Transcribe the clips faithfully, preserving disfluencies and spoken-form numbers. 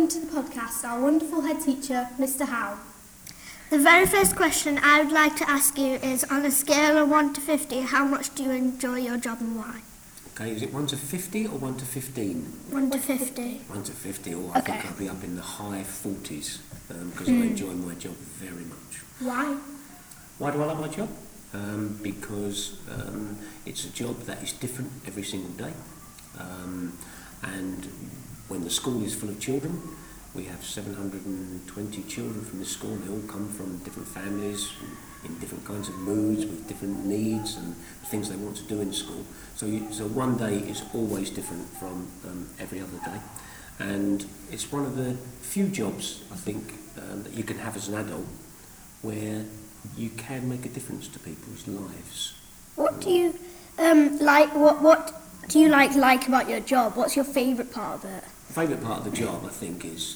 welcome to the podcast our wonderful head teacher, Mister Howe. The very first question I would like to ask you is, on a scale of one to fifty, how much do you enjoy your job and why? Okay, is it one to fifty or one to fifteen? one to fifty. one to fifty, or I Okay. think I'll be up in the high forties because Mm. I enjoy my job very much. Why? Why do I like my job? Um, because um, it's a job that is different every single day. Um, and when the school is full of children, we have seven hundred twenty children from this school. They all come from different families, in different kinds of moods, with different needs and things they want to do in school. So, you, so one day is always different from um, every other day. And it's one of the few jobs, I think, um, that you can have as an adult where you can make a difference to people's lives. What do you um, like? What what do you like like about your job? What's your favourite part of it? The favourite part of the job, I think, is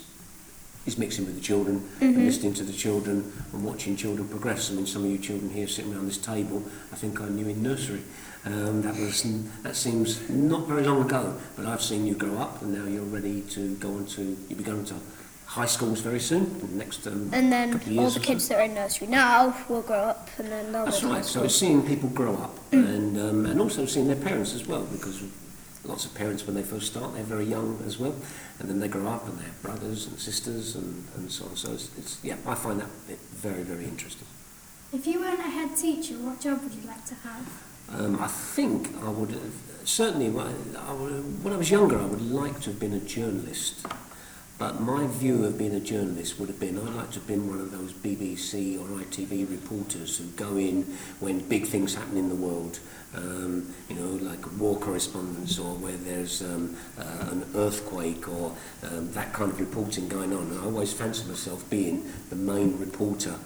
is mixing with the children Mm-hmm. and listening to the children and watching children progress. I mean, some of you children here sitting around this table, I think I knew in nursery. Um, that was that seems not very long ago, but I've seen you grow up, and now you're ready to go on to you'll be going to high schools very soon. In the next um, And then couple of all years the or kids so. that are in nursery now will grow up, and then they'll That's go to right. So school. it's seeing people grow up, Mm. and um, and also seeing their parents as well, because lots of parents, when they first start, they're very young as well, and then they grow up and they have brothers and sisters and, and so on. So it's, it's yeah, I find that bit very very interesting. If you weren't a head teacher, what job would you like to have? Um, I think I would have, certainly when I, I would, when I was younger, I would like to have been a journalist. But my view of being a journalist would have been, I'd like to have been one of those B B C or I T V reporters who go in when big things happen in the world, um, you know, like war correspondence, or where there's um, uh, an earthquake, or um, that kind of reporting going on. And I always fancy myself being the main reporter.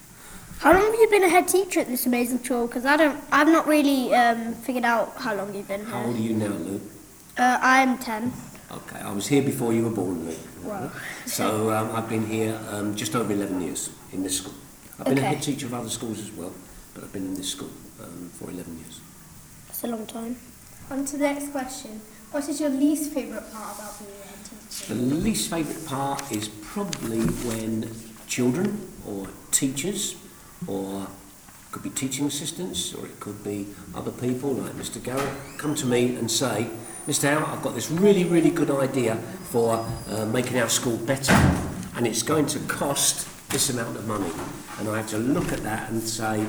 How long have you been a head teacher at this amazing school? Because I don't, I've not really um, figured out how long you've been here. How old are you now, Luke? Uh, I'm ten. Okay, I was here before you were born, Luke. Wow. So um, I've been here um, just over eleven years in this school. I've been Okay. a head teacher of other schools as well, but I've been in this school um, for eleven years. That's a long time. On to the next question. What is your least favourite part about being a head teacher? The least favourite part is probably when children or teachers, or could be teaching assistants, or it could be other people like Mister Garrett, come to me and say, Mister Howe, I've got this really, really good idea for uh, making our school better, and it's going to cost this amount of money. And I have to look at that and say,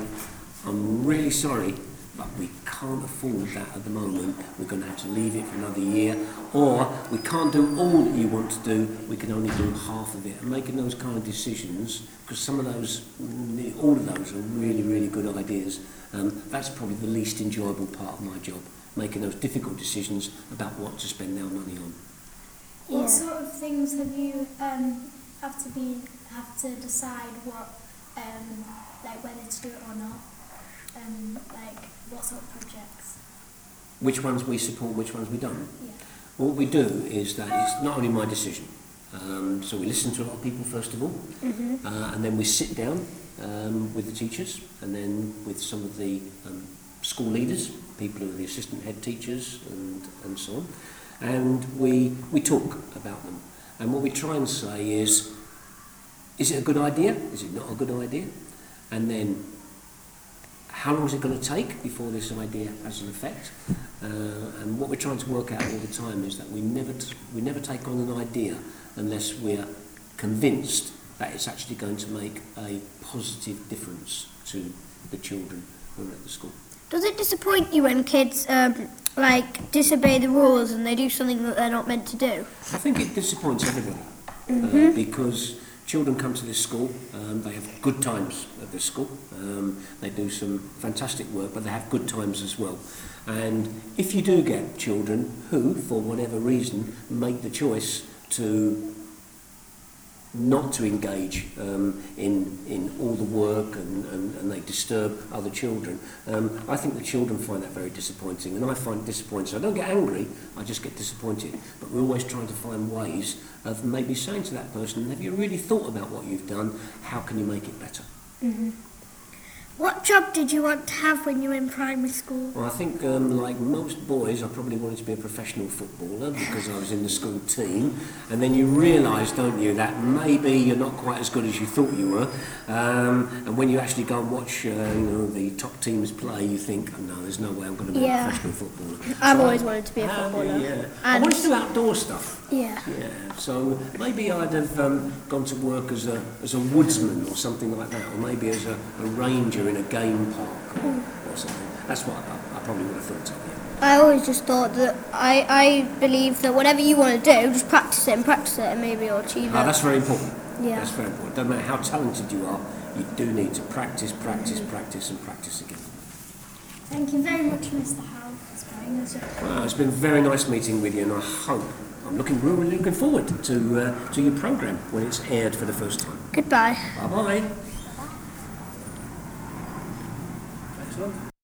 I'm really sorry, but we can't afford that at the moment. We're going to have to leave it for another year, or we can't do all that you want to do, we can only do half of it. And making those kind of decisions, because some of those, all of those are really, really good ideas, um, that's probably the least enjoyable part of my job, making those difficult decisions about what to spend our money on. Yeah. What sort of things have you um, have to be have to decide what um, like whether to do it or not? Um, like what sort of projects? Which ones we support, which ones we don't. Yeah. What we do is that it's not only my decision. Um, so we listen to a lot of people first of all, Mm-hmm. uh, and then we sit down um, with the teachers, and then with some of the um, school leaders, people who are the assistant head teachers, and, and so on, and we we talk about them. And what we try and say is, is it a good idea? Is it not a good idea? And then, how long is it going to take before this idea has an effect? Uh, and what we're trying to work out all the time is that we never t- we never take on an idea unless we're convinced that it's actually going to make a positive difference to the children who are at the school. Does it disappoint you when kids um, like disobey the rules and they do something that they're not meant to do? I think it disappoints everybody Mm-hmm. uh, because children come to this school, um, they have good times at this school, um, they do some fantastic work, but they have good times as well. And if you do get children who, for whatever reason, make the choice to not to engage um, in in all the work and, and, and they disturb other children, um, I think the children find that very disappointing, and I find it disappointing. So I don't get angry, I just get disappointed. But we're always trying to find ways of maybe saying to that person, have you really thought about what you've done? How can you make it better? Mm-hmm. What job did you want to have when you were in primary school? Well, I think, um, like most boys, I probably wanted to be a professional footballer because I was in the school team. And then you realise, don't you, that maybe you're not quite as good as you thought you were. Um, and when you actually go and watch, uh, you know, the top teams play, you think, oh, no, there's no way I'm going to be Yeah. a professional footballer. I've So always I- wanted to be a Have you? footballer. Yeah. I And- wanted to do outdoor stuff. Yeah. Yeah, so maybe I'd have um, gone to work as a as a woodsman or something like that, or maybe as a, a ranger in a game park or, or something. That's what I, I probably would have thought of. Yeah. I always just thought that I, I believe that whatever you want to do, just practice it and practice it and maybe you'll achieve Ah, it. that's very important. Yeah. That's very important. Doesn't matter how talented you are, you do need to practice, practice, practice, and practice again. Thank you very much, Mister Howe. It's very nice. Well, it's been very nice meeting with you, and I hope I'm looking really looking forward to uh, to your programme when it's aired for the first time. Goodbye. Bye bye. Excellent.